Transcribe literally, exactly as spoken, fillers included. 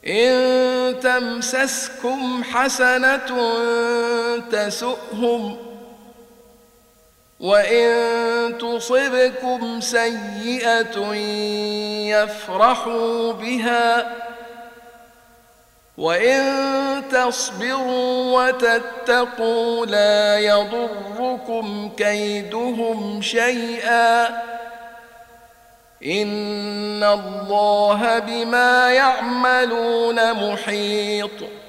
إن تمسسكم حسنة تسؤهم وإن تصبكم سيئة يفرحوا بها وإن تصبروا وتتقوا لا يضركم كيدهم شيئا إن الله بما يعملون محيط.